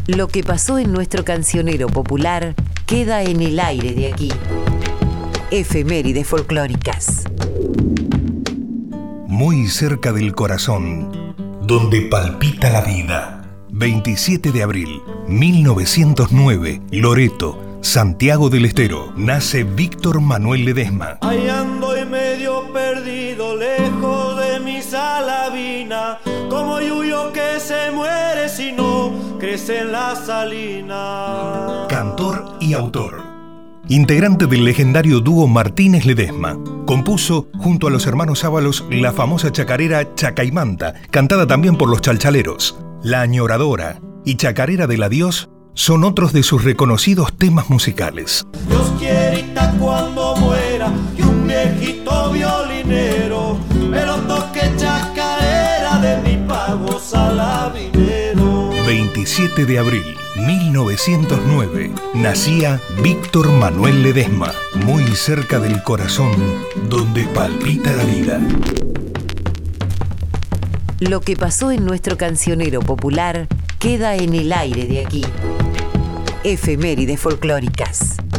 Lo que pasó en nuestro cancionero popular queda en el aire de aquí. Efemérides folclóricas. Muy cerca del corazón, donde palpita la vida. 27 de abril, 1909, Loreto, Santiago del Estero. Nace Víctor Manuel Ledesma. Ahí ando y medio perdido, lejos de mi Salavina, como yuyo que se muere si no crece en la salina. Cantor y autor. Integrante del legendario dúo Martínez Ledesma, compuso junto a los hermanos Ábalos la famosa chacarera Chacaimanta, cantada también por los chalchaleros. La Añoradora y Chacarera del Adiós son otros de sus reconocidos temas musicales. Dios quiera cuando muera y un viejito violinero me lo toque chacarera de mi pago salavinero. 27 de abril, 1909, nacía Víctor Manuel Ledesma, muy cerca del corazón, donde palpita la vida. Lo que pasó en nuestro cancionero popular queda en el aire de aquí. Efemérides folclóricas.